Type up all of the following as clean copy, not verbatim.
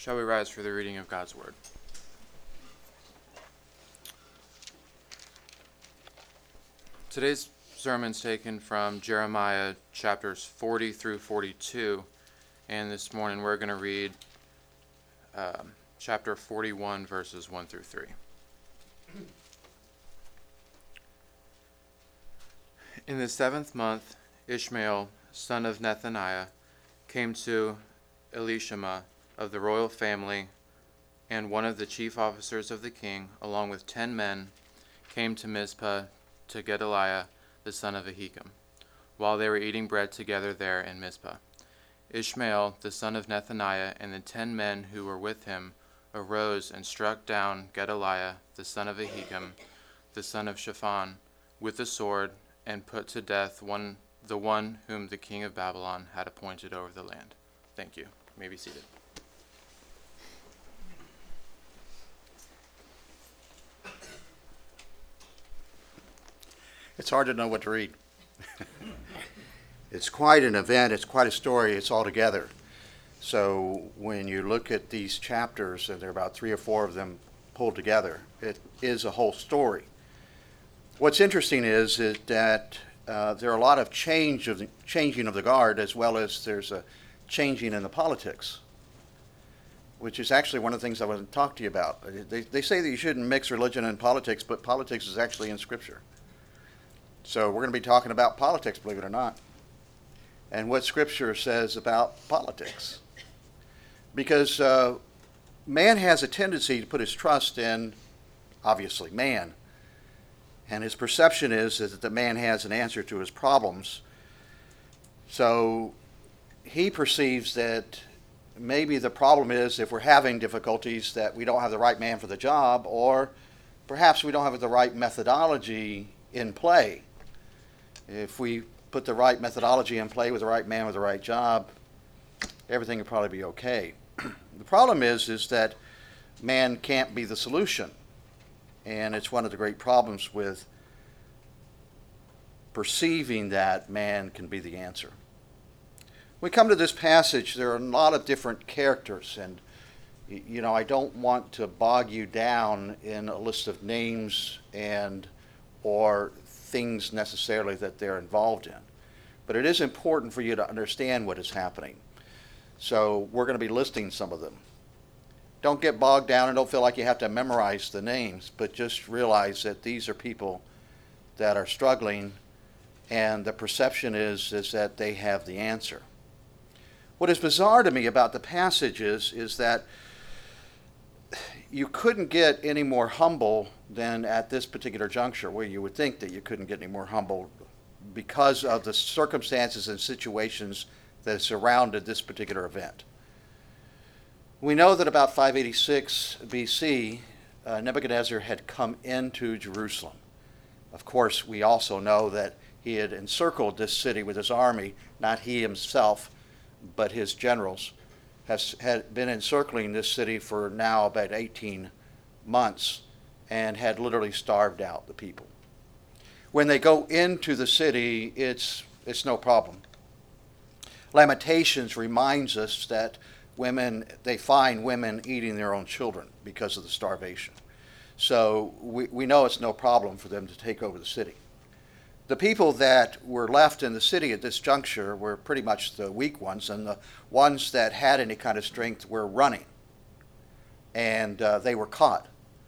Shall we rise for the reading of God's Word? Today's sermon is taken from Jeremiah chapters 40 through 42, and this morning we're going to read chapter 41, verses 1 through 3. In the 7th month, Ishmael, son of Nethaniah, came to Elishama of the royal family, and one of the chief officers of the king, along with 10 men, came to Mizpah to Gedaliah the son of Ahikam, while they were eating bread together there in Mizpah. Ishmael the son of Nethaniah and the 10 men who were with him arose and struck down Gedaliah the son of Ahikam, the son of Shaphan, with the sword, and put to death the one whom the king of Babylon had appointed over the land. Thank you. You may be seated. It's hard to know what to read. It's quite an event. It's quite a story. It's all together. So when you look at these chapters, and there are about 3 or 4 of them pulled together, it is a whole story. What's interesting is that there are a lot of changing of the guard, as well as there's a changing in the politics, which is actually one of the things I want to talk to you about. They say that you shouldn't mix religion and politics, but politics is actually in Scripture. So we're going to be talking about politics, believe it or not, and what Scripture says about politics. Because man has a tendency to put his trust in, obviously, man. And his perception is that the man has an answer to his problems. So he perceives that maybe the problem is, if we're having difficulties, that we don't have the right man for the job, or perhaps we don't have the right methodology in play. If we put the right methodology in play with the right man with the right job, everything will probably be okay. The problem is that man can't be the solution. And it's one of the great problems with perceiving that man can be the answer. When we come to this passage, there are a lot of different characters, and I don't want to bog you down in a list of names or things necessarily that they're involved in. But it is important for you to understand what is happening. So we're going to be listing some of them. Don't get bogged down and don't feel like you have to memorize the names, but just realize that these are people that are struggling, and the perception is that they have the answer. What is bizarre to me about the passage is that you couldn't get any more humble than at this particular juncture, where you would think that you couldn't get any more humble because of the circumstances and situations that surrounded this particular event. We know that about 586 BC, Nebuchadnezzar had come into Jerusalem. Of course, we also know that he had encircled this city with his army, not he himself, but his generals, had been encircling this city for now about 18 months and had literally starved out the people. When they go into the city, it's no problem. Lamentations reminds us that they find women eating their own children because of the starvation. So we know it's no problem for them to take over the city. The people that were left in the city at this juncture were pretty much the weak ones, and the ones that had any kind of strength were running. And they were caught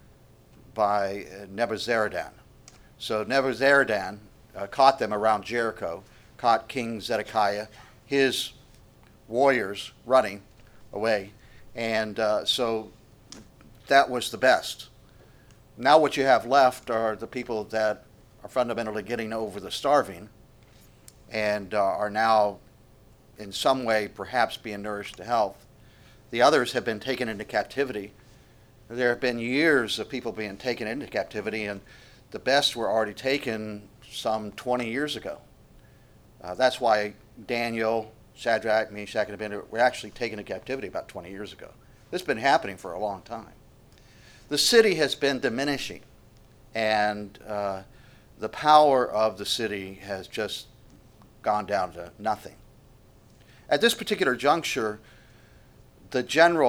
by Nebuzaradan. So Nebuzaradan caught them around Jericho, caught King Zedekiah, his warriors running away, and so that was the best. Now what you have left are the people that are fundamentally getting over the starving and are now in some way perhaps being nourished to health. The others have been taken into captivity. There have been years of people being taken into captivity, and the best were already taken some 20 years ago. That's why Daniel, Shadrach, Meshach, and Abednego were actually taken into captivity about 20 years ago. This has been happening for a long time. The city has been diminishing, and the power of the city has just gone down to nothing. At this particular juncture, the general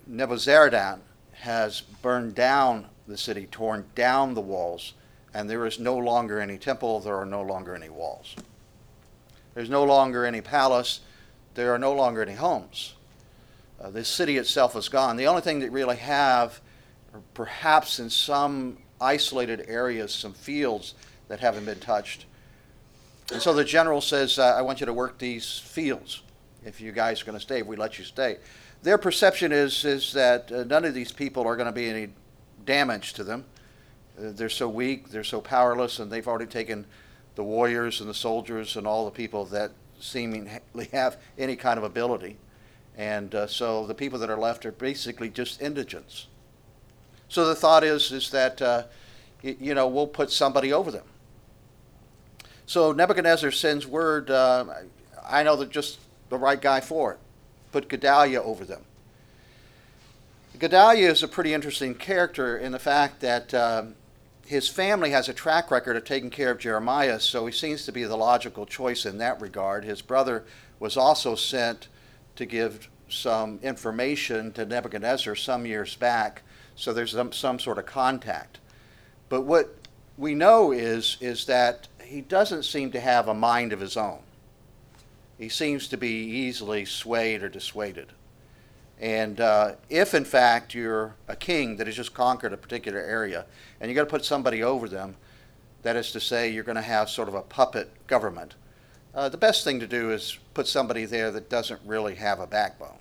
Nebuzaradan has burned down the city, torn down the walls, and there is no longer any temple, there are no longer any walls. There's no longer any palace, there are no longer any homes. The city itself is gone. The only thing that really have, or perhaps in some isolated areas, some fields that haven't been touched. And so the general says, I want you to work these fields. If you guys are going to stay, we let you stay. Their perception is that none of these people are going to be any damage to them. They're so weak, they're so powerless, and they've already taken the warriors and the soldiers and all the people that seemingly have any kind of ability. And so the people that are left are basically just indigents. So the thought is that, we'll put somebody over them. So Nebuchadnezzar sends word, I know they're just the right guy for it. Put Gedaliah over them. Gedaliah is a pretty interesting character in the fact that his family has a track record of taking care of Jeremiah, so he seems to be the logical choice in that regard. His brother was also sent to give some information to Nebuchadnezzar some years back, so there's some sort of contact. But what we know is that he doesn't seem to have a mind of his own. He seems to be easily swayed or dissuaded. And if, in fact, you're a king that has just conquered a particular area, and you're going to put somebody over them, that is to say, you're going to have sort of a puppet government, the best thing to do is put somebody there that doesn't really have a backbone.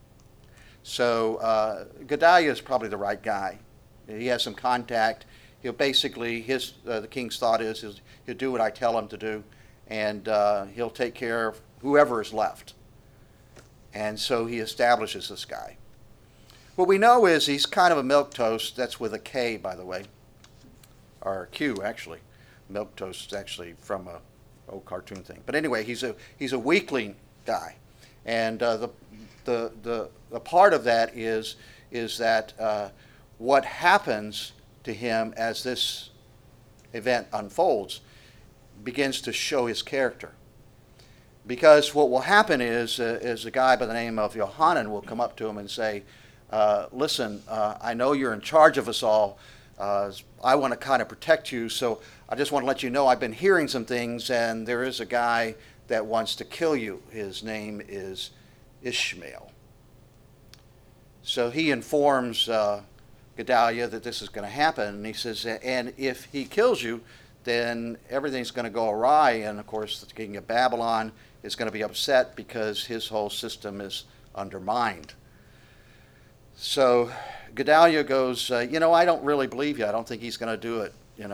So Gedaliah is probably the right guy. He has some contact. He'll basically, the king's thought is he'll do what I tell him to do, and he'll take care of whoever is left. And so he establishes this guy. What we know is he's kind of a milquetoast. That's with a K, by the way, or a Q, actually. Milquetoast is actually from a old cartoon thing. But anyway, he's a weakling guy, and the part of that is that what happens to him as this event unfolds begins to show his character. Because what will happen is a guy by the name of Yohanan will come up to him and say, listen, I know you're in charge of us all. I want to kind of protect you, so I just want to let you know I've been hearing some things, and there is a guy that wants to kill you. His name is Ishmael. So he informs Gedaliah that this is going to happen, and he says, and if he kills you, then everything's going to go awry, and of course the king of Babylon is going to be upset because his whole system is undermined. So Gedaliah goes, I don't really believe you. I don't think he's going to do it,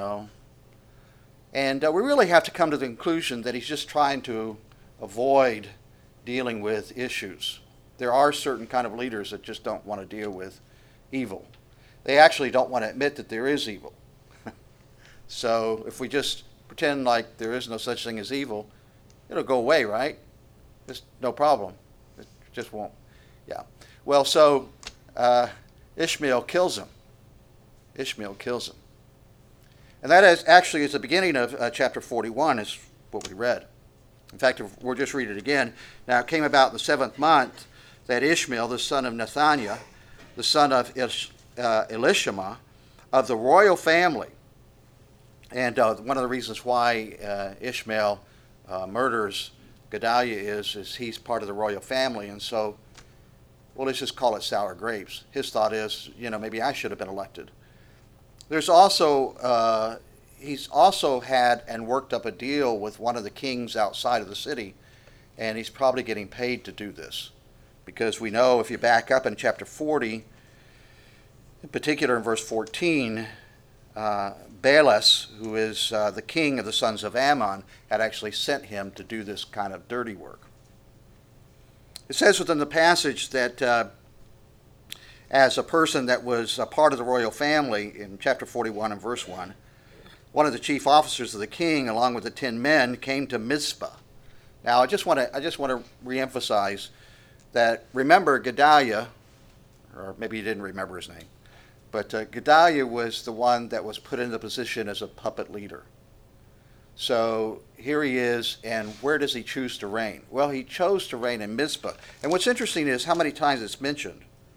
And we really have to come to the conclusion that he's just trying to avoid dealing with issues. There are certain kind of leaders that just don't want to deal with evil. They actually don't want to admit that there is evil. So if we just pretend like there is no such thing as evil, it'll go away, right? Just no problem. It just won't. Yeah. Well, so Ishmael kills him. Ishmael kills him. And that is actually is the beginning of chapter 41 is what we read. In fact, if we'll just read it again. Now it came about in the 7th month that Ishmael, the son of Nethaniah, the son of Elishama, of the royal family, and one of the reasons why Ishmael murders Gedaliah is he's part of the royal family, and so, well, let's just call it sour grapes. His thought is, maybe I should have been elected. There's also, he's also had and worked up a deal with one of the kings outside of the city, and he's probably getting paid to do this. Because we know if you back up in chapter 40, in particular in verse 14, Baalas, who is the king of the sons of Ammon, had actually sent him to do this kind of dirty work. It says within the passage that as a person that was a part of the royal family, in chapter 41 and verse 1, one of the chief officers of the king, along with the 10 men, came to Mizpah. Now, I just want to reemphasize that, remember Gedaliah, or maybe you didn't remember his name, but Gedaliah was the one that was put in the position as a puppet leader. So here he is, and where does he choose to reign? Well, he chose to reign in Mizpah. And what's interesting is how many times it's mentioned.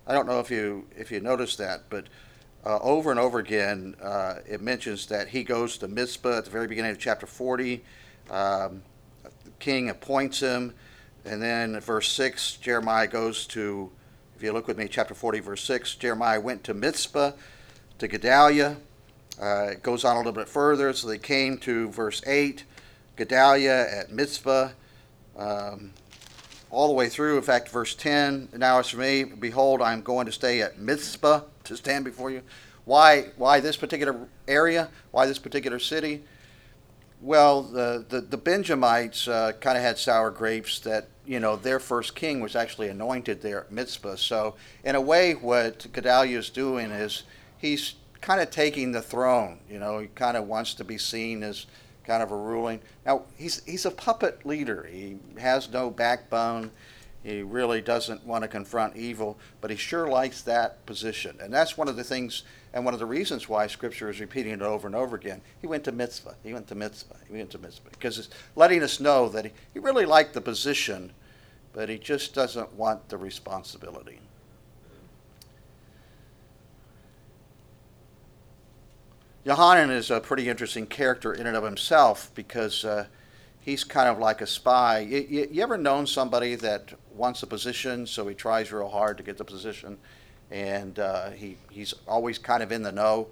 I don't know if you noticed that, but over and over again, it mentions that he goes to Mizpah at the very beginning of chapter 40. The king appoints him, and then at verse 6, Jeremiah goes to, if you look with me, chapter 40, verse 6, Jeremiah went to Mizpah, to Gedaliah. It goes on a little bit further, so they came to verse 8, Gedaliah at Mizpah, all the way through. In fact, verse 10, now as for me, behold, I am going to stay at Mizpah to stand before you. Why this particular area? Why this particular city? Well, the Benjamites kind of had sour grapes that, their first king was actually anointed there at Mizpah. So in a way, what Gedaliah is doing is he's kind of taking the throne. He kind of wants to be seen as kind of a ruling. Now, he's a puppet leader. He has no backbone. He really doesn't want to confront evil, but he sure likes that position. And that's one of the things and one of the reasons why Scripture is repeating it over and over again. He went to Mizpah. He went to Mizpah. He went to Mizpah. Because it's letting us know that he really liked the position, but he just doesn't want the responsibility. Johanan is a pretty interesting character in and of himself because he's kind of like a spy. You ever known somebody that wants a position, so he tries real hard to get the position, and he's always kind of in the know?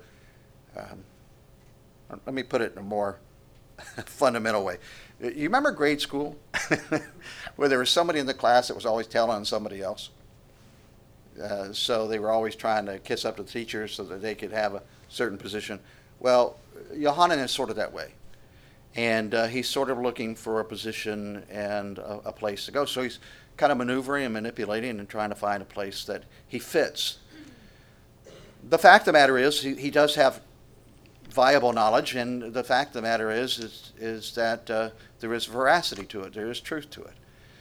Let me put it in a more fundamental way. You remember grade school where there was somebody in the class that was always telling on somebody else? So they were always trying to kiss up to the teachers so that they could have a certain position. Well, Johanan is sort of that way. And he's sort of looking for a position and a place to go. So he's kind of maneuvering and manipulating and trying to find a place that he fits. The fact of the matter is he does have viable knowledge, and the fact of the matter is that there is veracity to it. There is truth to it.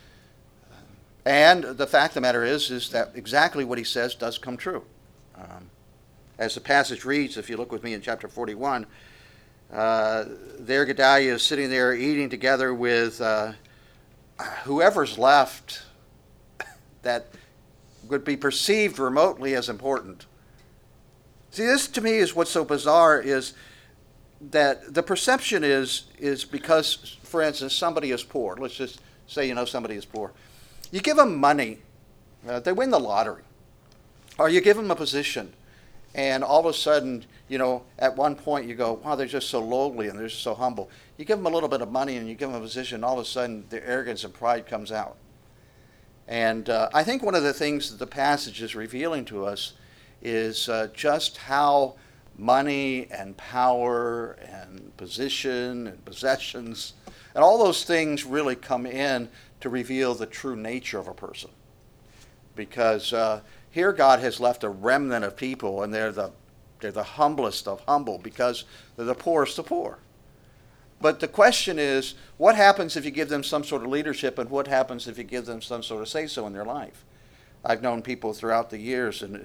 And the fact of the matter is that exactly what he says does come true. As the passage reads, if you look with me in chapter 41, there Gedaliah is sitting there eating together with whoever's left that would be perceived remotely as important. See, this to me is what's so bizarre, is that the perception is because, for instance, somebody is poor. Let's just say somebody is poor. You give them money, they win the lottery, or you give them a position, and all of a sudden, at one point you go, wow, they're just so lowly and they're just so humble. You give them a little bit of money and you give them a position, and all of a sudden their arrogance and pride comes out. And I think one of the things that the passage is revealing to us is just how money and power and position and possessions and all those things really come in to reveal the true nature of a person. Because here God has left a remnant of people, and they're the humblest of humble because they're the poorest of poor. But the question is, what happens if you give them some sort of leadership, and what happens if you give them some sort of say-so in their life? I've known people throughout the years, and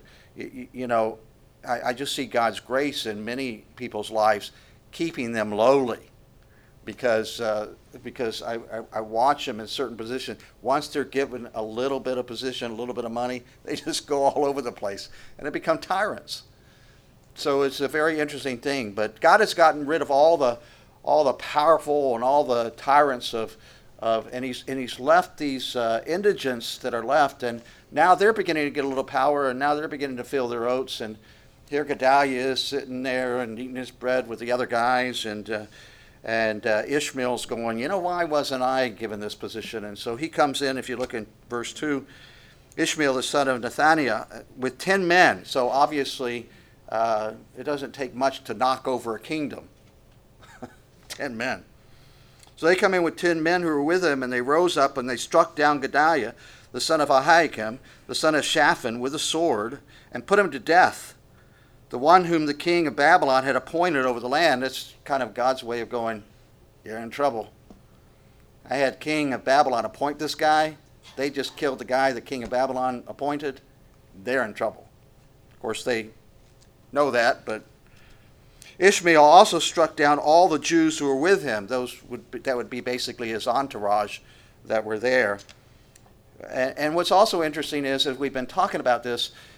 I just see God's grace in many people's lives, keeping them lowly, because I watch them in certain positions. Once they're given a little bit of position, a little bit of money, they just go all over the place, and they become tyrants. So it's a very interesting thing. But God has gotten rid of all the powerful and all the tyrants and he's left these indigents that are left, and now they're beginning to get a little power, and now they're beginning to feel their oats. And here Gedaliah is sitting there and eating his bread with the other guys, and Ishmael's going, why wasn't I given this position? And so he comes in. If you look in verse 2, Ishmael, the son of Nethaniah, with 10 men. So obviously it doesn't take much to knock over a kingdom. 10 men. So they come in with 10 men who were with him, and they rose up and they struck down Gedaliah, the son of Ahikam, the son of Shaphan, with a sword, and put him to death. The one whom the king of Babylon had appointed over the land. That's kind of God's way of going, you're in trouble. I had king of Babylon appoint this guy. They just killed the guy the king of Babylon appointed. They're in trouble. Of course, they know that, but Ishmael also struck down all the Jews who were with him. That would be basically his entourage that were there. And what's also interesting is, as we've been talking about this,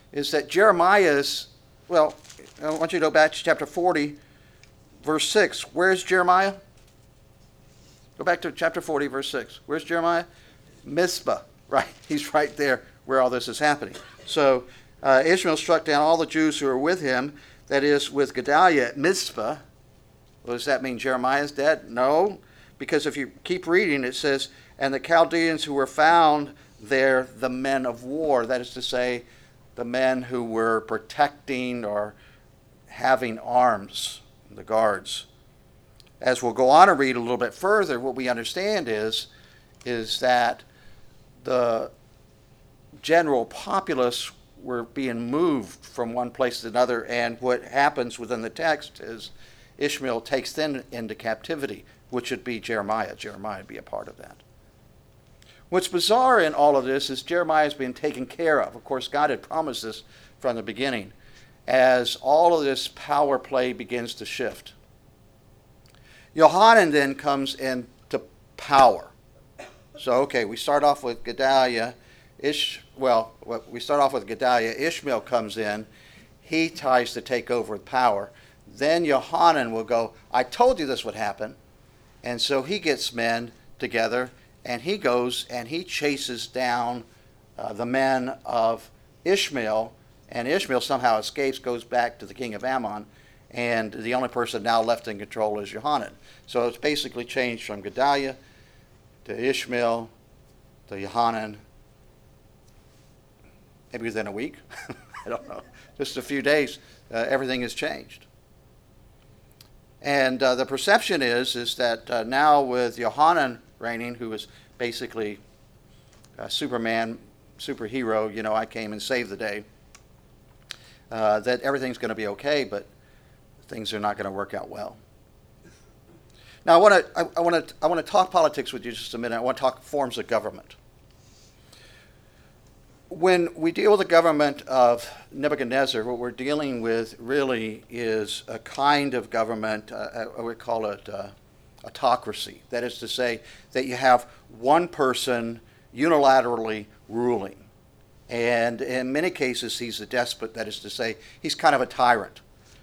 is that Jeremiah's, well, I want you to go back to chapter 40, verse 6. Where's Jeremiah? Go back to chapter 40, verse 6. Where's Jeremiah? Mizpah, right? He's right there where all this is happening. So Ishmael struck down all the Jews who were with him, that is, with Gedaliah at Mizpah. Well, does that mean Jeremiah's dead? No, because if you keep reading, it says, and the Chaldeans who were found there, the men of war. That is to say, the men who were protecting or having arms, the guards. As we'll go on and read a little bit further, what we understand is that the general populace were being moved from one place to another, and what happens within the text is Ishmael takes them into captivity, which would be Jeremiah. Jeremiah would be a part of that. What's bizarre in all of this is Jeremiah is being taken care of. Of course, God had promised this from the beginning. As all of this power play begins to shift, Johanan then comes into power. So, okay, we start off with Gedaliah. We start off with Gedaliah. Ishmael comes in. He tries to take over with power. Then Johanan will go, I told you this would happen. And so he gets men together, and he goes and he chases down the men of Ishmael, and Ishmael somehow escapes, goes back to the king of Ammon, and the only person now left in control is Johanan. So it's basically changed from Gedaliah to Ishmael to Johanan, maybe within a week. I don't know. Just a few days, everything has changed. And the perception is that now with Johanan reigning, who was basically a Superman, superhero, I came and saved the day, that everything's going to be okay, but things are not going to work out well. Now, I want to talk politics with you just a minute. I want to talk forms of government. When we deal with the government of Nebuchadnezzar, what we're dealing with really is a kind of government, I would call it autocracy. That is to say that you have one person unilaterally ruling. And in many cases, he's a despot. That is to say, he's kind of a tyrant.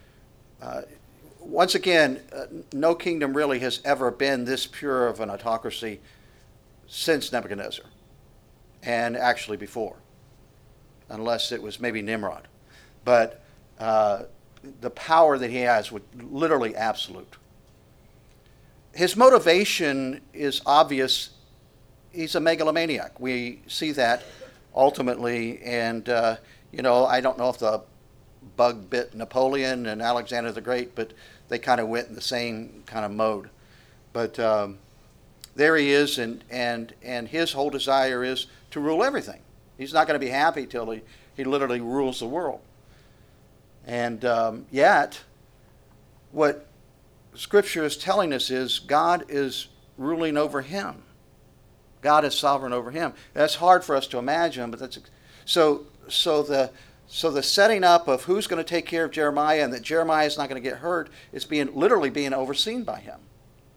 Once again, no kingdom really has ever been this pure of an autocracy since Nebuchadnezzar, and actually before, unless it was maybe Nimrod. But the power that he has was literally absolute. His motivation is obvious. He's a megalomaniac. We see that ultimately, and I don't know if the bug bit Napoleon and Alexander the Great, but they kind of went in the same kind of mode. But there he is, and his whole desire is to rule everything. He's not going to be happy till he literally rules the world. And yet, what Scripture is telling us is God is ruling over him. God is sovereign over him. That's hard for us to imagine, but that's so the setting up of who's going to take care of Jeremiah and that Jeremiah is not going to get hurt is literally being overseen by him.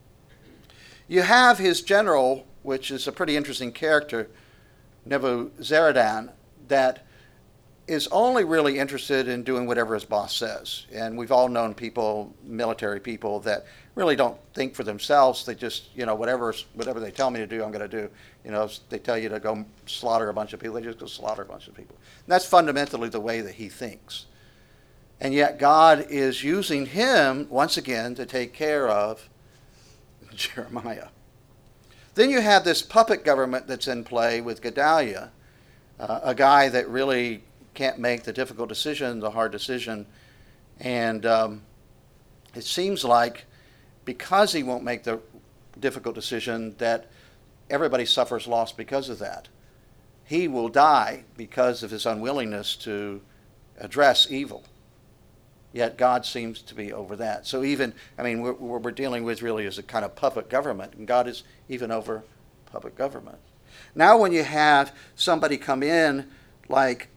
You have his general, which is a pretty interesting character, Nebuzaradan, that is only really interested in doing whatever his boss says. And we've all known people, military people, that really don't think for themselves. They just, whatever they tell me to do, I'm going to do. If they tell you to go slaughter a bunch of people, they just go slaughter a bunch of people. And that's fundamentally the way that he thinks. And yet God is using him, once again, to take care of Jeremiah. Then you have this puppet government that's in play with Gedaliah, a guy that really can't make the difficult decision, the hard decision. And it seems like because he won't make the difficult decision that everybody suffers loss because of that. He will die because of his unwillingness to address evil. Yet God seems to be over that. So what we're dealing with really is a kind of puppet government, and God is even over puppet government. Now when you have somebody come in like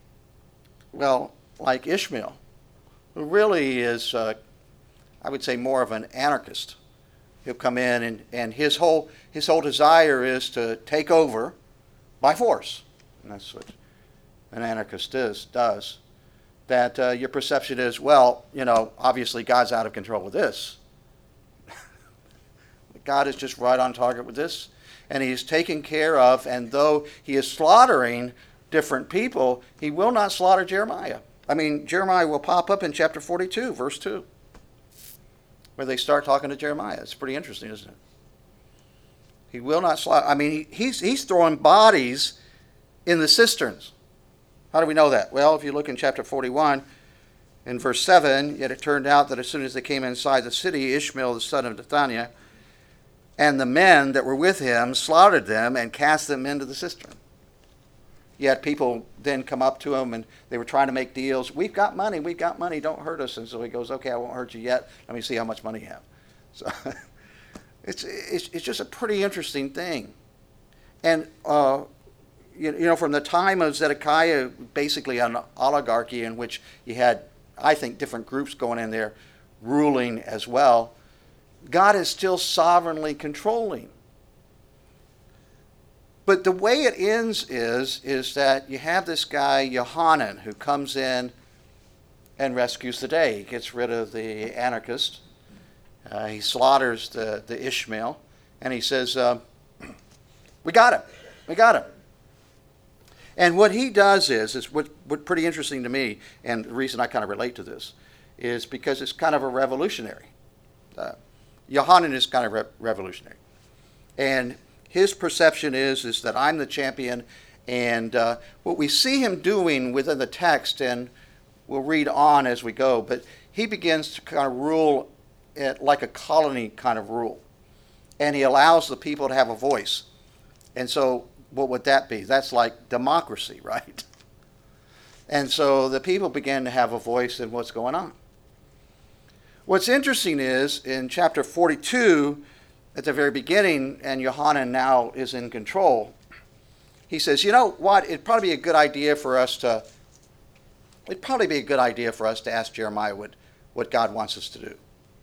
Ishmael, who really is, I would say, more of an anarchist. He'll come in and his whole desire is to take over by force. And that's what an anarchist does. that your perception is, well, obviously God's out of control with this. God is just right on target with this, and he's taken care of, and though he is slaughtering different people, he will not slaughter Jeremiah. I mean, Jeremiah will pop up in chapter 42, verse 2, where they start talking to Jeremiah. It's pretty interesting, isn't it? He will not slaughter. I mean, he's throwing bodies in the cisterns. How do we know that? Well, if you look in chapter 41, in verse 7, yet it turned out that as soon as they came inside the city, Ishmael the son of Nethaniah and the men that were with him slaughtered them and cast them into the cistern. Yet people then come up to him and they were trying to make deals. We've got money, don't hurt us. And so he goes, okay, I won't hurt you yet. Let me see how much money you have. So it's just a pretty interesting thing. And, from the time of Zedekiah, basically an oligarchy in which you had, I think, different groups going in there ruling as well, God is still sovereignly controlling. But the way it ends is that you have this guy, Yohanan, who comes in and rescues the day. He gets rid of the anarchist. He slaughters the Ishmael. And he says, we got him. And what he does is what pretty interesting to me, and the reason I kind of relate to this, is because it's kind of a revolutionary. Yohanan is kind of revolutionary. And his perception is that I'm the champion, and what we see him doing within the text, and we'll read on as we go, but he begins to kind of rule it like a colony kind of rule. And he allows the people to have a voice. And so what would that be? That's like democracy, right? And so the people begin to have a voice in what's going on. What's interesting is in chapter 42, at the very beginning, and Yohanan now is in control, he says, you know what, it'd probably be a good idea for us to ask Jeremiah what God wants us to do.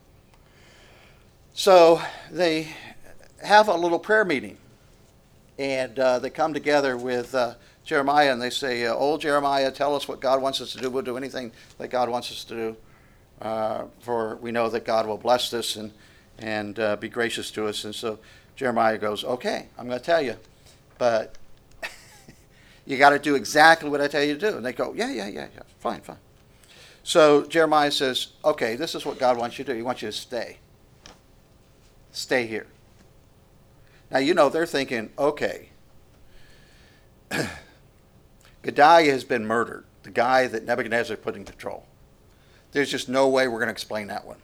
So they have a little prayer meeting, and they come together with Jeremiah, and they say, old Jeremiah, tell us what God wants us to do. We'll do anything that God wants us to do, for we know that God will bless this and be gracious to us. And so Jeremiah goes, okay, I'm going to tell you, but you got to do exactly what I tell you to do. And they go, yeah, fine. So Jeremiah says, okay, this is what God wants you to do. He wants you to stay. Stay here. Now, they're thinking, okay, Gedaliah has been murdered, the guy that Nebuchadnezzar put in control. There's just no way we're going to explain that one.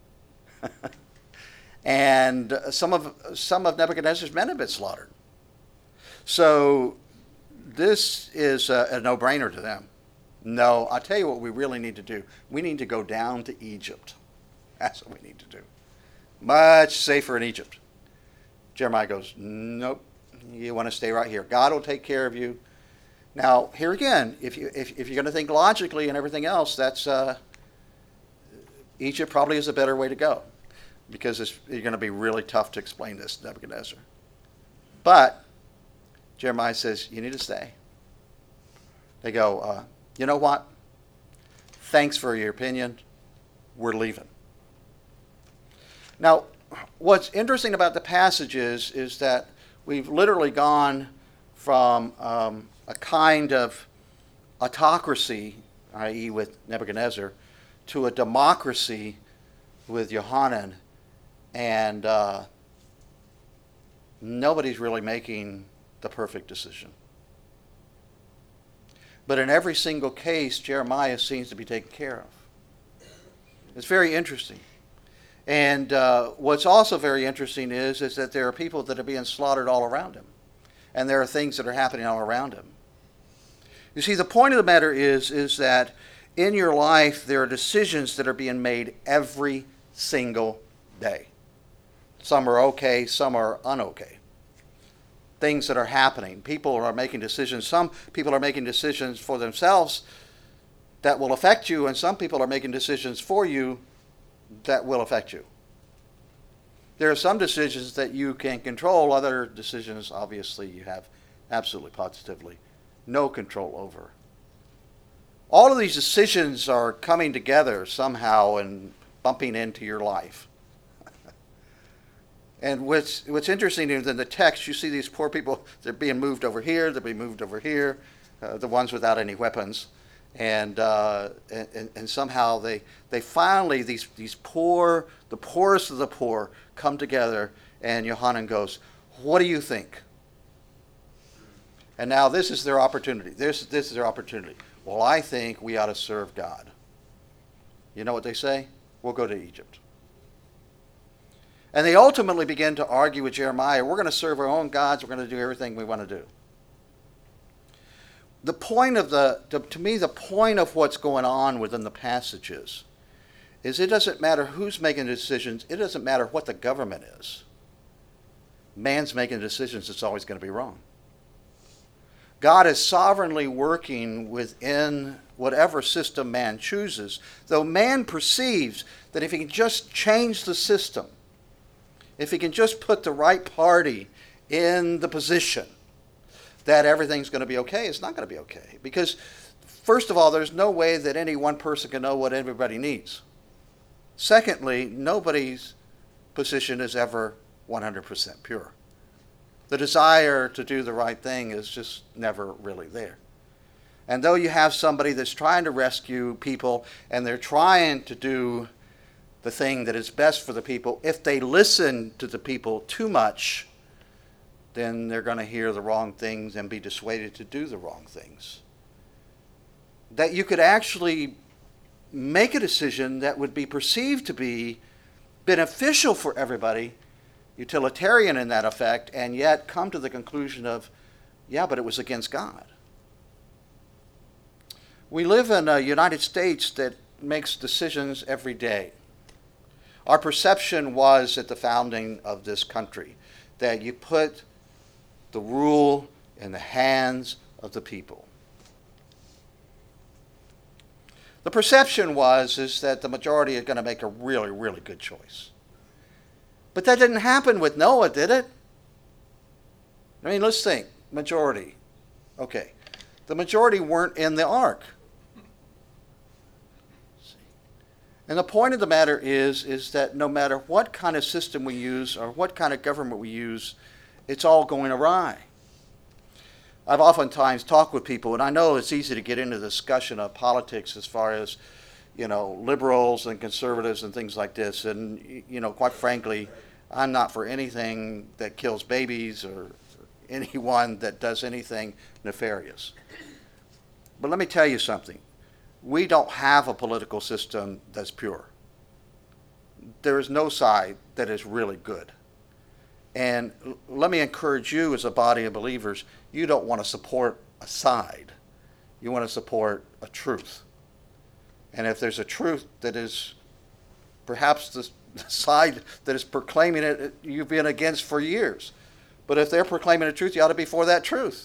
And some of Nebuchadnezzar's men have been slaughtered. So this is a no-brainer to them. No, I'll tell you what we really need to do. We need to go down to Egypt. That's what we need to do. Much safer in Egypt. Jeremiah goes, nope, you want to stay right here. God will take care of you. Now, here again, if you're going to think logically and everything else, that's Egypt probably is a better way to go, because it's going to be really tough to explain this to Nebuchadnezzar. But Jeremiah says, you need to stay. They go, you know what? Thanks for your opinion. We're leaving. Now, what's interesting about the passage is that we've literally gone from a kind of autocracy, i.e. with Nebuchadnezzar, to a democracy with Yohanan, and nobody's really making the perfect decision. But in every single case, Jeremiah seems to be taken care of. It's very interesting. And what's also very interesting is that there are people that are being slaughtered all around him. And there are things that are happening all around him. You see, the point of the matter is that in your life, there are decisions that are being made every single day. Some are okay, some are un-okay. Things that are happening. People are making decisions. Some people are making decisions for themselves that will affect you, and some people are making decisions for you that will affect you. There are some decisions that you can control. Other decisions, obviously, you have absolutely positively no control over. All of these decisions are coming together somehow and bumping into your life. And what's interesting is in the text, you see these poor people, they're being moved over here, they're being moved over here, the ones without any weapons. And somehow they finally, these poor, the poorest of the poor, come together, and Yohanan goes, what do you think? And now this is their opportunity. This is their opportunity. Well, I think we ought to serve God. You know what they say? We'll go to Egypt. And they ultimately begin to argue with Jeremiah, we're going to serve our own gods, we're going to do everything we want to do. The point of to me, the point of what's going on within the passages is it doesn't matter who's making the decisions, it doesn't matter what the government is. Man's making decisions, it's always going to be wrong. God is sovereignly working within whatever system man chooses, though man perceives that if he can just change the system, if he can just put the right party in the position, that everything's going to be okay. It's not going to be okay. Because, first of all, there's no way that any one person can know what everybody needs. Secondly, nobody's position is ever 100% pure. The desire to do the right thing is just never really there. And though you have somebody that's trying to rescue people and they're trying to do the thing that is best for the people, if they listen to the people too much, then they're going to hear the wrong things and be dissuaded to do the wrong things. That you could actually make a decision that would be perceived to be beneficial for everybody, utilitarian in that effect, and yet come to the conclusion of, yeah, but it was against God. We live in a United States that makes decisions every day. Our perception was at the founding of this country that you put the rule in the hands of the people. The perception is that the majority are going to make a really, really good choice. But that didn't happen with Noah, did it? I mean, let's think. Majority. Okay. The majority weren't in the ark. And the point of the matter is that no matter what kind of system we use or what kind of government we use, it's all going awry. I've oftentimes talked with people, and I know it's easy to get into the discussion of politics as far as, liberals and conservatives and things like this. And, quite frankly, I'm not for anything that kills babies or anyone that does anything nefarious. But let me tell you something. We don't have a political system that's pure. There is no side that is really good. And let me encourage you as a body of believers, you don't want to support a side. You want to support a truth. And if there's a truth that is perhaps the side that is proclaiming it, you've been against for years. But if they're proclaiming the truth, you ought to be for that truth.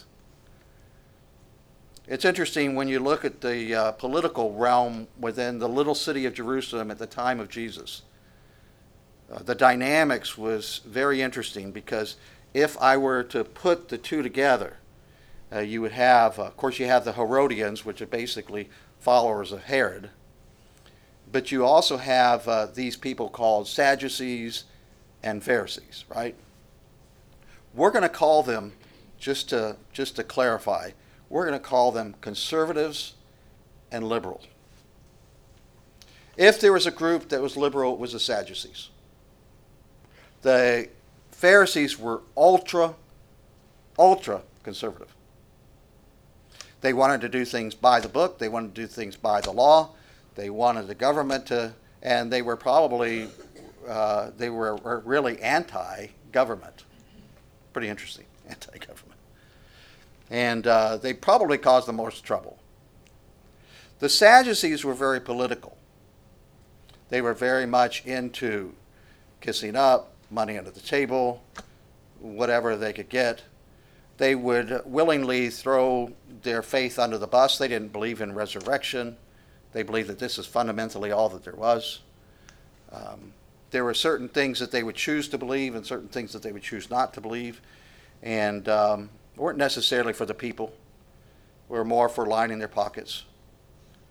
It's interesting when you look at the political realm within the little city of Jerusalem at the time of Jesus. The dynamics was very interesting because if I were to put the two together, you would have, of course, you have the Herodians, which are basically followers of Herod. But you also have these people called Sadducees and Pharisees, right? We're going to call them, just to clarify, we're going to call them conservatives and liberals. If there was a group that was liberal, it was the Sadducees. The Pharisees were ultra conservative. They wanted to do things by the book. They wanted to do things by the law. They wanted the government to, and they were probably, they were really anti-government. Pretty interesting, anti-government. And they probably caused the most trouble. The Sadducees were very political. They were very much into kissing up, money under the table, whatever they could get. They would willingly throw their faith under the bus. They didn't believe in resurrection. They believed that this is fundamentally all that there was. There were certain things that they would choose to believe and certain things that they would choose not to believe. And weren't necessarily for the people. Were more for lining their pockets.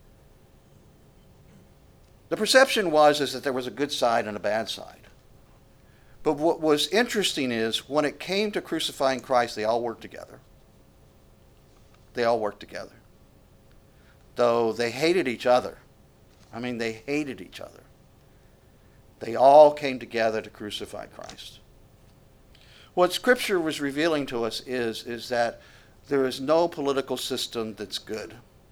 The perception was is that there was a good side and a bad side. But what was interesting is when it came to crucifying Christ, they all worked together. They all worked together. Though they hated each other. I mean, they hated each other. They all came together to crucify Christ. What Scripture was revealing to us is that there is no political system that's good.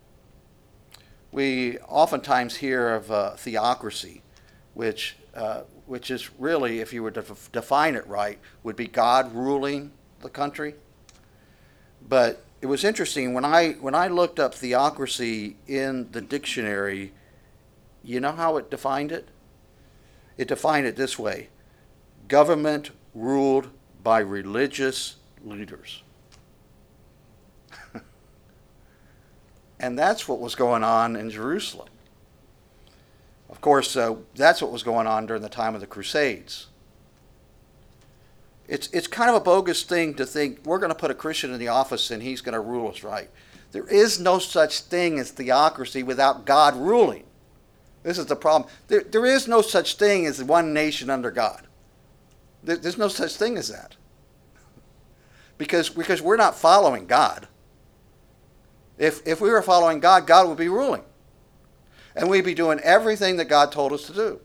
We oftentimes hear of theocracy, which is really, if you were to define it right, would be God ruling the country. But it was interesting, when I looked up theocracy in the dictionary, you know how it defined it? It defined it this way: government ruled by religious leaders. And that's what was going on in Jerusalem. Of course, that's what was going on during the time of the Crusades. It's kind of a bogus thing to think we're going to put a Christian in the office and he's going to rule us right. There is no such thing as theocracy without God ruling. This is the problem. There is no such thing as one nation under God. There's no such thing as that. Because we're not following God. If we were following God, God would be ruling. And we'd be doing everything that God told us to do.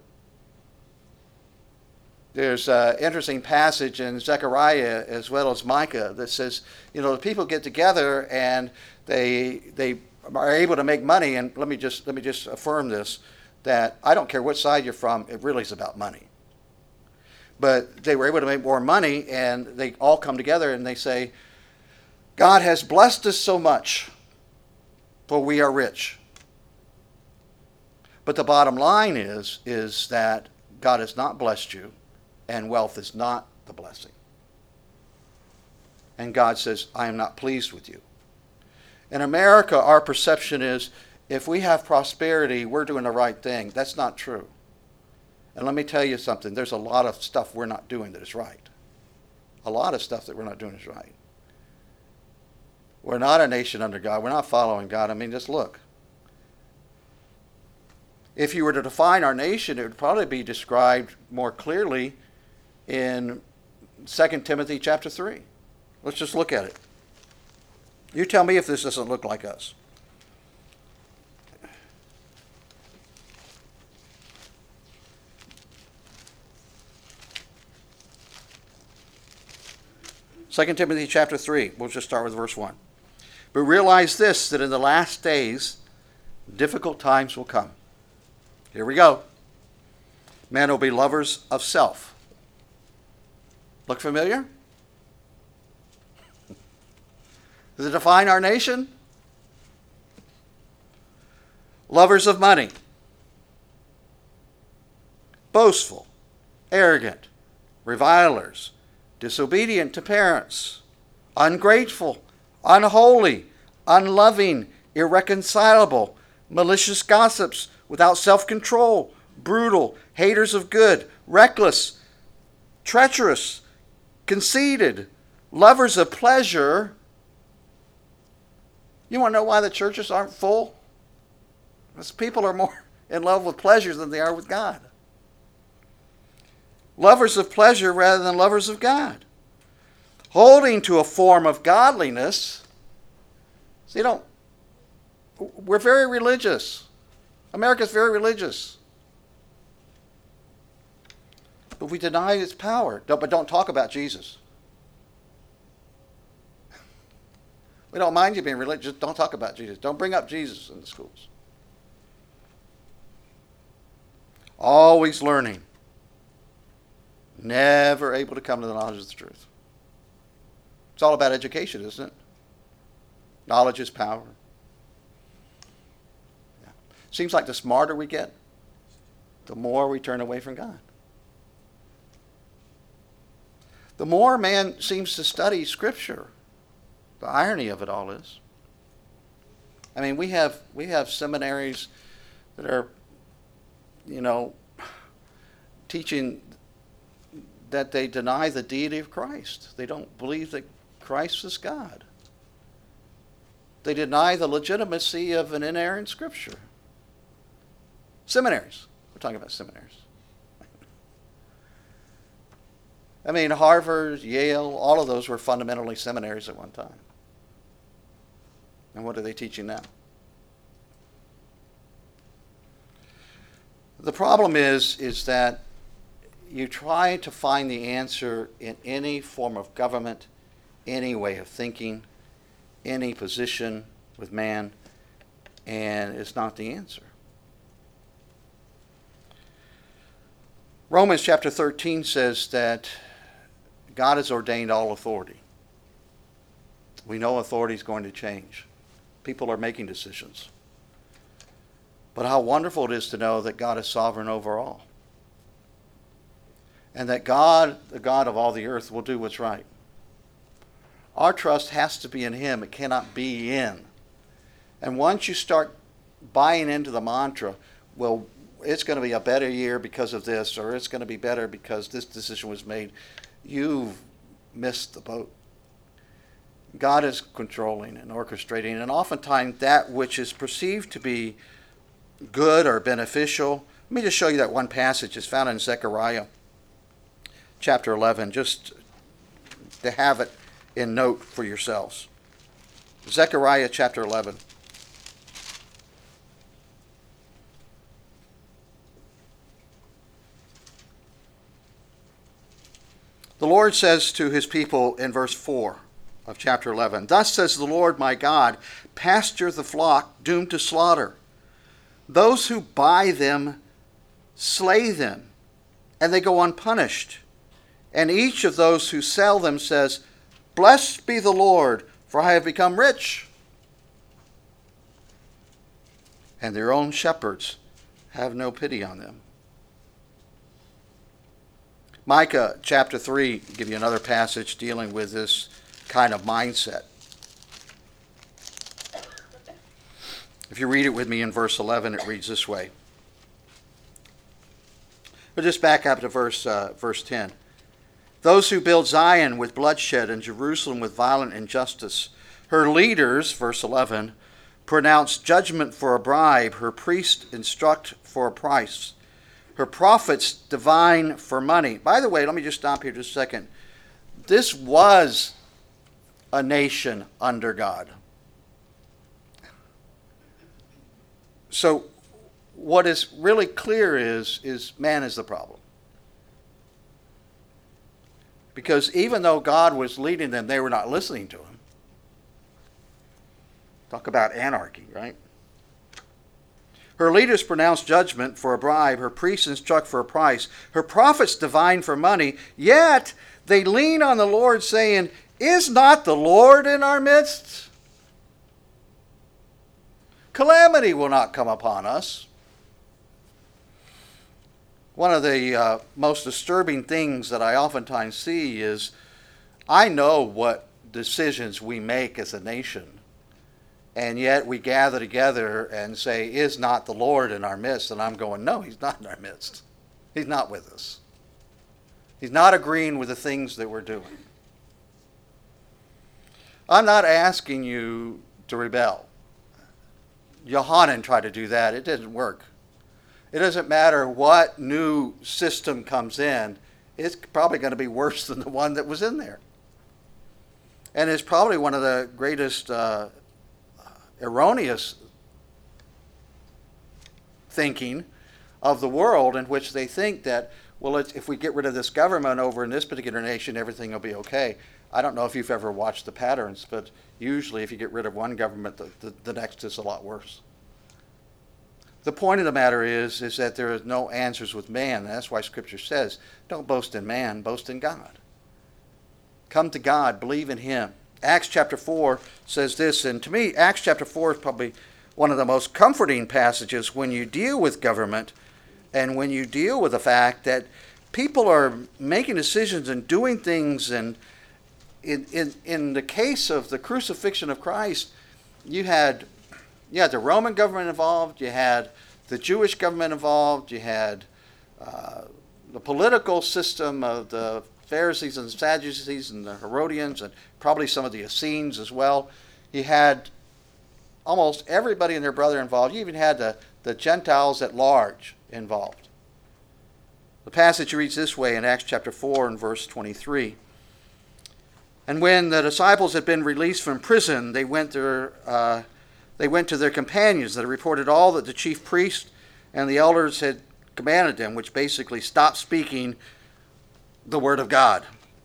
There's an interesting passage in Zechariah as well as Micah that says, the people get together and they are able to make money. And let me just affirm this, that I don't care what side you're from, it really is about money. But they were able to make more money, and they all come together and they say, God has blessed us so much, for we are rich. But the bottom line is that God has not blessed you, and wealth is not the blessing. And God says, I am not pleased with you. In America, our perception is, if we have prosperity, we're doing the right thing. That's not true. And let me tell you something. There's a lot of stuff we're not doing that is right. A lot of stuff that we're not doing is right. We're not a nation under God. We're not following God. I mean, just look. If you were to define our nation, it would probably be described more clearly in 2 Timothy chapter 3. Let's just look at it. You tell me if this doesn't look like us. Second Timothy chapter 3, we'll just start with verse 1. But realize this, that in the last days, difficult times will come. Here we go. Men will be lovers of self. Look familiar? Does it define our nation? Lovers of money. Boastful. Arrogant. Revilers. Disobedient to parents, ungrateful, unholy, unloving, irreconcilable, malicious gossips, without self-control, brutal, haters of good, reckless, treacherous, conceited, lovers of pleasure. You want to know why the churches aren't full? Because people are more in love with pleasures than they are with God. Lovers of pleasure rather than lovers of God. Holding to a form of godliness. See, we're very religious. America's very religious. But we deny its power. But don't talk about Jesus. We don't mind you being religious. Don't talk about Jesus. Don't bring up Jesus in the schools. Always learning. Never able to come to the knowledge of the truth. It's all about education, isn't it? Knowledge is power. Yeah. Seems like the smarter we get, the more we turn away from God. The more man seems to study Scripture, the irony of it all is. I mean, we have seminaries that are, teaching that they deny the deity of Christ. They don't believe that Christ is God. They deny the legitimacy of an inerrant Scripture. Seminaries. We're talking about seminaries. I mean, Harvard, Yale, all of those were fundamentally seminaries at one time. And what are they teaching now? The problem is that you try to find the answer in any form of government, any way of thinking, any position with man, and it's not the answer. Romans chapter 13 says that God has ordained all authority. We know authority is going to change. People are making decisions. But how wonderful it is to know that God is sovereign over all. And that God, the God of all the earth, will do what's right. Our trust has to be in Him. It cannot be in. And once you start buying into the mantra, well, it's going to be a better year because of this, or it's going to be better because this decision was made, you've missed the boat. God is controlling and orchestrating, and oftentimes that which is perceived to be good or beneficial. Let me just show you that one passage. It's found in Zechariah chapter 11, just to have it in note for yourselves. Zechariah chapter 11. The Lord says to His people in verse 4 of chapter 11, "Thus says the Lord my God, pasture the flock doomed to slaughter. Those who buy them slay them, and they go unpunished. And each of those who sell them says, Blessed be the Lord, for I have become rich. And their own shepherds have no pity on them." Micah chapter 3, give you another passage dealing with this kind of mindset. If you read it with me in verse 11, it reads this way. But just back up to verse 10. "Those who build Zion with bloodshed and Jerusalem with violent injustice. Her leaders," verse 11, "pronounce judgment for a bribe. Her priests instruct for a price. Her prophets divine for money." By the way, let me just stop here just a second. This was a nation under God. So what is really clear is man is the problem. Because even though God was leading them, they were not listening to Him. Talk about anarchy, right? "Her leaders pronounce judgment for a bribe. Her priests instruct for a price. Her prophets divine for money. Yet they lean on the Lord, saying, Is not the Lord in our midst? Calamity will not come upon us." One of the most disturbing things that I oftentimes see is I know what decisions we make as a nation, and yet we gather together and say, "Is not the Lord in our midst?" And I'm going, no, He's not in our midst. He's not with us. He's not agreeing with the things that we're doing. I'm not asking you to rebel. Yohanan tried to do that. It didn't work. It doesn't matter what new system comes in. It's probably going to be worse than the one that was in there. And it's probably one of the greatest erroneous thinking of the world, in which they think that, well, if we get rid of this government over in this particular nation, everything will be okay. I don't know if you've ever watched the patterns, but usually if you get rid of one government, the next is a lot worse. The point of the matter is that there is no answers with man. And that's why Scripture says, don't boast in man, boast in God. Come to God, believe in Him. Acts chapter 4 says this, and to me, Acts chapter 4 is probably one of the most comforting passages when you deal with government and when you deal with the fact that people are making decisions and doing things. And in the case of the crucifixion of Christ, you had the Roman government involved, you had the Jewish government involved, you had the political system of the Pharisees and the Sadducees and the Herodians, and probably some of the Essenes as well. You had almost everybody and their brother involved. You even had the Gentiles at large involved. The passage reads this way in Acts chapter 4 and verse 23. And when the disciples had been released from prison, they went to their companions that reported all that the chief priest and the elders had commanded them, which basically stopped speaking the word of God.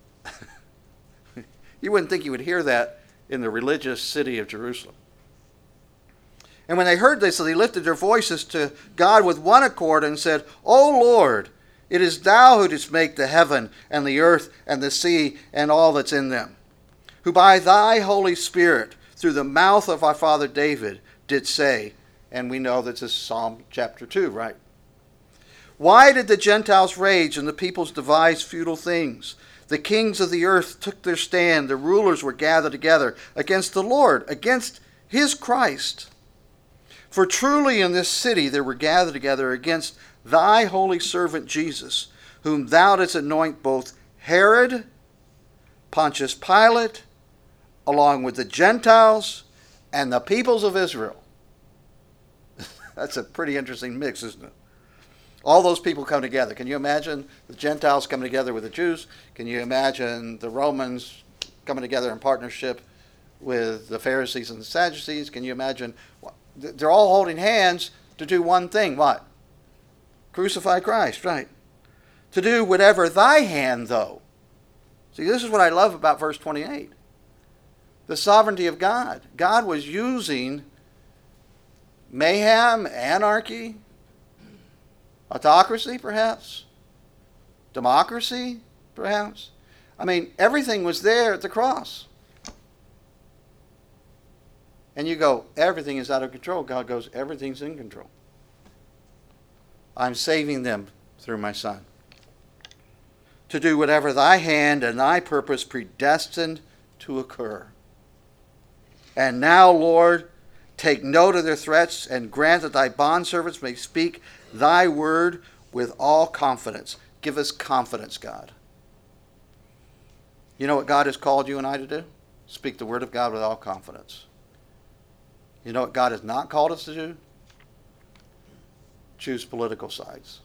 You wouldn't think you would hear that in the religious city of Jerusalem. And when they heard this, they lifted their voices to God with one accord and said, O Lord, it is thou who didst make the heaven and the earth and the sea and all that's in them, who by thy Holy Spirit, through the mouth of our father David, did say, and we know this is Psalm chapter 2, right? Why did the Gentiles rage and the peoples devise futile things? The kings of the earth took their stand, the rulers were gathered together against the Lord, against his Christ. For truly in this city they were gathered together against thy holy servant Jesus, whom thou didst anoint, both Herod, Pontius Pilate, along with the Gentiles and the peoples of Israel. That's a pretty interesting mix, isn't it? All those people come together. Can you imagine the Gentiles coming together with the Jews? Can you imagine the Romans coming together in partnership with the Pharisees and the Sadducees? Can you imagine? They're all holding hands to do one thing. What? Crucify Christ, right? To do whatever thy hand, though. See, this is what I love about verse 28. The sovereignty of God. God was using mayhem, anarchy, autocracy, perhaps, democracy, perhaps. I mean, everything was there at the cross. And you go, everything is out of control. God goes, everything's in control. I'm saving them through my Son. To do whatever thy hand and thy purpose predestined to occur. And now, Lord, take note of their threats and grant that thy bondservants may speak thy word with all confidence. Give us confidence, God. You know what God has called you and I to do? Speak the word of God with all confidence. You know what God has not called us to do? Choose political sides.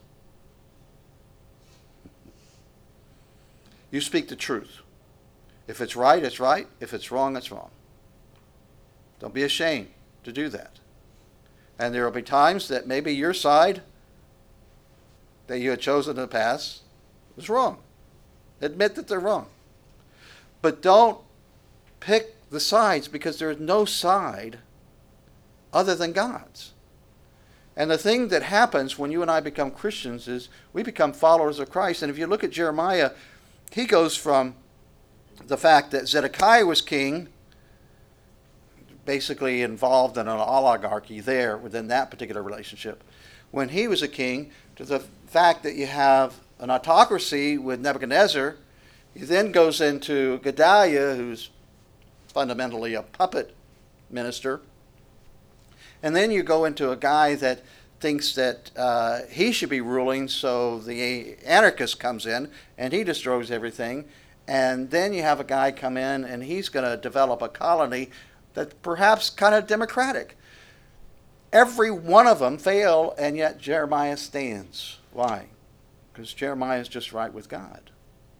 You speak the truth. If it's right, it's right. If it's wrong, it's wrong. Don't be ashamed to do that. And there will be times that maybe your side that you had chosen in the past was wrong. Admit that they're wrong. But don't pick the sides, because there is no side other than God's. And the thing that happens when you and I become Christians is we become followers of Christ. And if you look at Jeremiah, he goes from the fact that Zedekiah was king, basically involved in an oligarchy there within that particular relationship, when he was a king, to the fact that you have an autocracy with Nebuchadnezzar. He then goes into Gedaliah, who's fundamentally a puppet minister. And then you go into a guy that thinks that he should be ruling, so the anarchist comes in and he destroys everything. And then you have a guy come in and he's going to develop a colony that's perhaps kind of democratic. Every one of them fail, and yet Jeremiah stands. Why? Because Jeremiah is just right with God.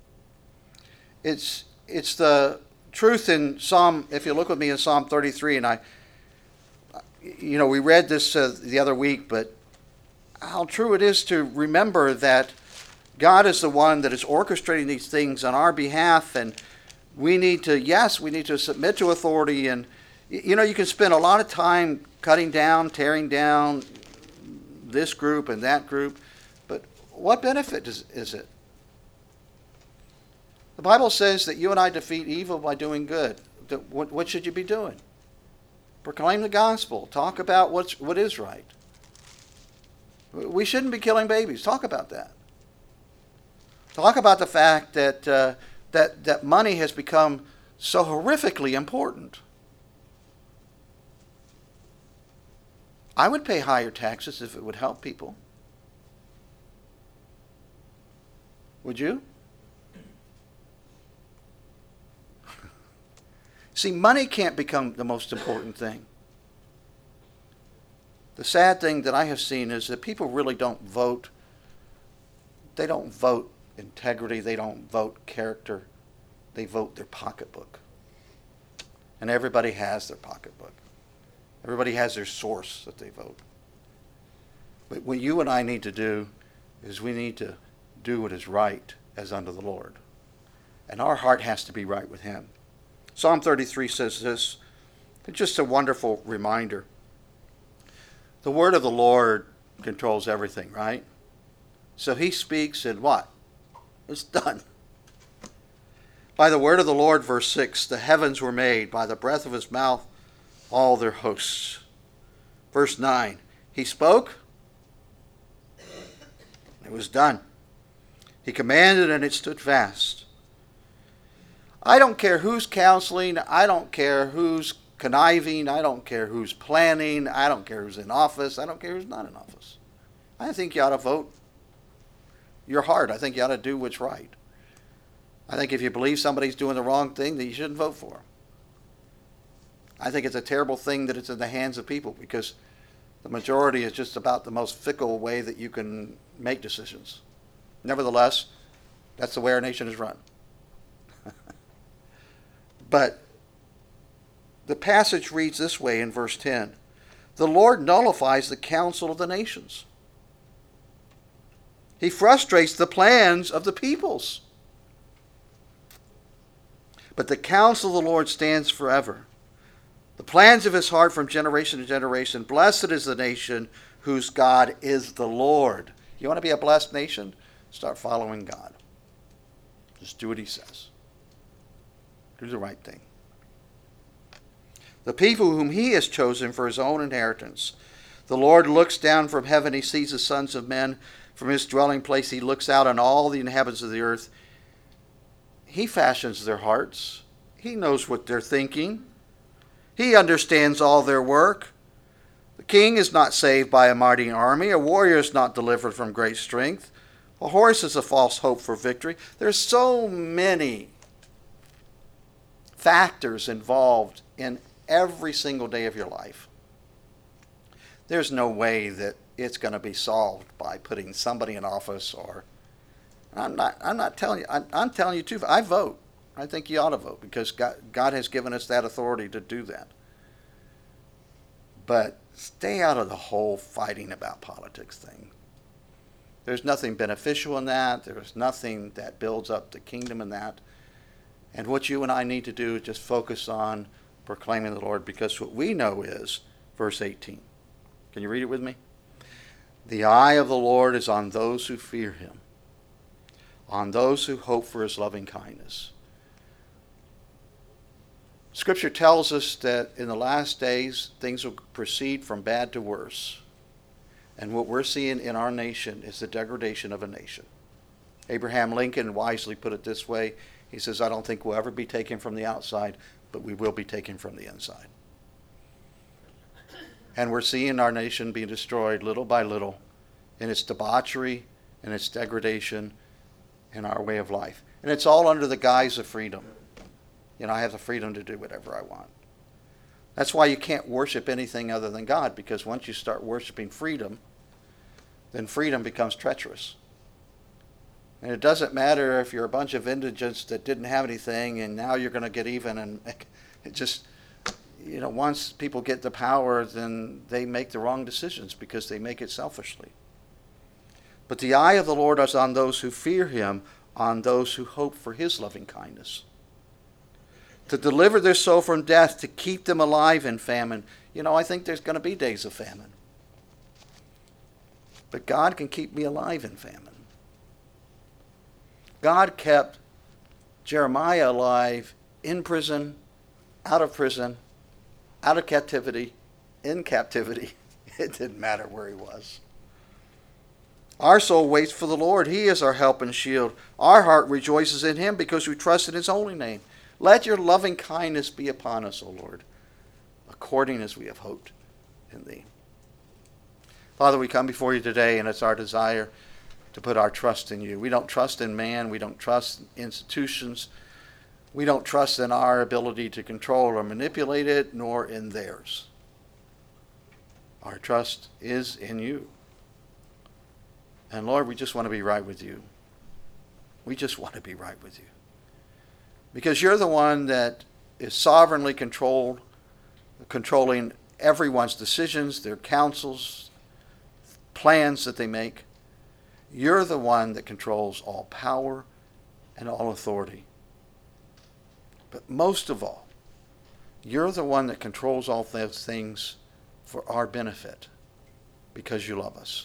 It's the truth in Psalm, if you look with me in Psalm 33, and we read this the other week, but how true it is to remember that God is the one that is orchestrating these things on our behalf, and we need to submit to authority. And you can spend a lot of time cutting down, tearing down this group and that group, but what benefit is it? The Bible says that you and I defeat evil by doing good. What should you be doing? Proclaim the gospel. Talk about what is right. We shouldn't be killing babies. Talk about that. Talk about the fact that that money has become so horrifically important. I would pay higher taxes if it would help people. Would you? See, money can't become the most important thing. The sad thing that I have seen is that people really don't vote they don't vote integrity, they don't vote character, they vote their pocketbook. And everybody has their pocketbook. Everybody has their source that they vote. But what you and I need to do is we need to do what is right as unto the Lord. And our heart has to be right with him. Psalm 33 says this. It's just a wonderful reminder. The word of the Lord controls everything, right? So he speaks and what? It's done. By the word of the Lord, verse 6, the heavens were made, by the breath of his mouth, all their hosts. Verse 9, he spoke, it was done. He commanded and it stood fast. I don't care who's counseling, I don't care who's conniving, I don't care who's planning, I don't care who's in office, I don't care who's not in office. I think you ought to vote your heart. I think you ought to do what's right. I think if you believe somebody's doing the wrong thing, then you shouldn't vote for them. I think it's a terrible thing that it's in the hands of people, because the majority is just about the most fickle way that you can make decisions. Nevertheless, that's the way our nation is run. But the passage reads this way in verse 10. The Lord nullifies the counsel of the nations. He frustrates the plans of the peoples. But the counsel of the Lord stands forever. The plans of his heart from generation to generation. Blessed is the nation whose God is the Lord. You want to be a blessed nation? Start following God. Just do what he says. Do the right thing. The people whom he has chosen for his own inheritance. The Lord looks down from heaven. He sees the sons of men. From his dwelling place he looks out on all the inhabitants of the earth. He fashions their hearts. He knows what they're thinking. He understands all their work. The king is not saved by a mighty army. A warrior is not delivered from great strength. A horse is a false hope for victory. There's so many factors involved in every single day of your life. There's no way that it's going to be solved by putting somebody in office, or I'm not telling you. I'm telling you too. I vote. I think you ought to vote, because God has given us that authority to do that. But stay out of the whole fighting about politics thing. There's nothing beneficial in that. There's nothing that builds up the kingdom in that. And what you and I need to do is just focus on proclaiming the Lord, because what we know is, verse 18. Can you read it with me? The eye of the Lord is on those who fear him, on those who hope for his loving kindness. Scripture tells us that in the last days, things will proceed from bad to worse. And what we're seeing in our nation is the degradation of a nation. Abraham Lincoln wisely put it this way. He says, I don't think we'll ever be taken from the outside, but we will be taken from the inside. And we're seeing our nation being destroyed little by little in its debauchery and its degradation in our way of life. And it's all under the guise of freedom. You know, I have the freedom to do whatever I want. That's why you can't worship anything other than God, because once you start worshiping freedom, then freedom becomes treacherous. And it doesn't matter if you're a bunch of indigents that didn't have anything and now you're going to get even. And it just, you know, once people get the power, then they make the wrong decisions because they make it selfishly. But the eye of the Lord is on those who fear him, on those who hope for his loving kindness, to deliver their soul from death, to keep them alive in famine. You know, I think there's going to be days of famine. But God can keep me alive in famine. God kept Jeremiah alive in prison, out of captivity, in captivity. It didn't matter where he was. Our soul waits for the Lord. He is our help and shield. Our heart rejoices in him because we trust in his holy name. Let your loving kindness be upon us, O Lord, according as we have hoped in thee. Father, we come before you today, and it's our desire to put our trust in you. We don't trust in man. We don't trust in institutions. We don't trust in our ability to control or manipulate it, nor in theirs. Our trust is in you. And Lord, we just want to be right with you. We just want to be right with you. Because you're the one that is sovereignly controlling everyone's decisions, their counsels, plans that they make. You're the one that controls all power and all authority. But most of all, you're the one that controls all those things for our benefit because you love us.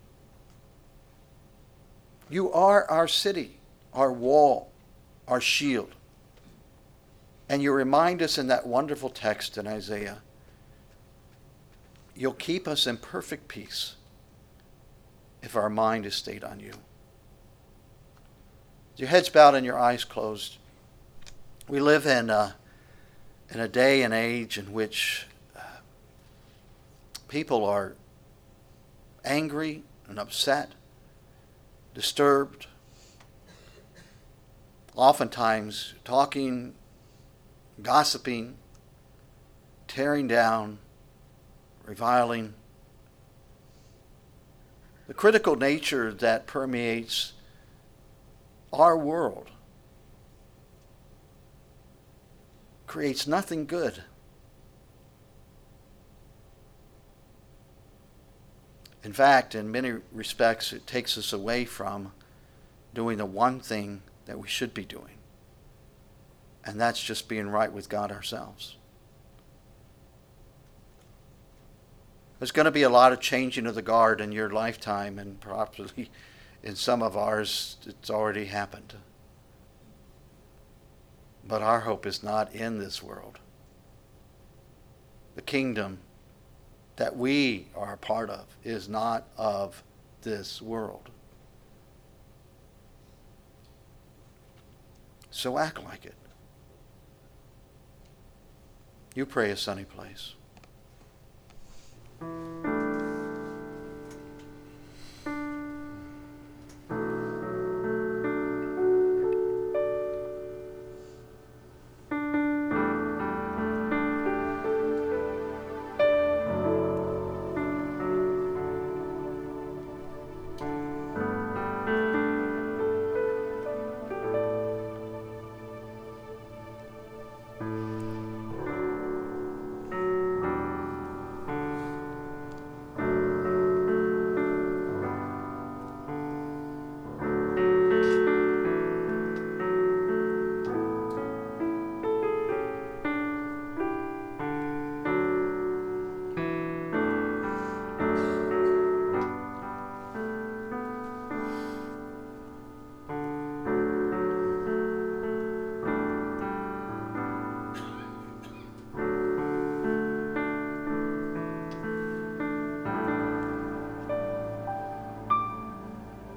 You are our city, our wall, our shield. And you remind us in that wonderful text in Isaiah, you'll keep us in perfect peace if our mind is stayed on you. With your heads bowed and your eyes closed, we live in a day and age in which people are angry and upset, disturbed, oftentimes talking, gossiping, tearing down, reviling. The critical nature that permeates our world creates nothing good. In fact, in many respects, it takes us away from doing the one thing that we should be doing. And that's just being right with God ourselves. There's going to be a lot of changing of the guard in your lifetime, and probably in some of ours, it's already happened. But our hope is not in this world. The kingdom that we are a part of is not of this world. So act like it. You pray a sunny place.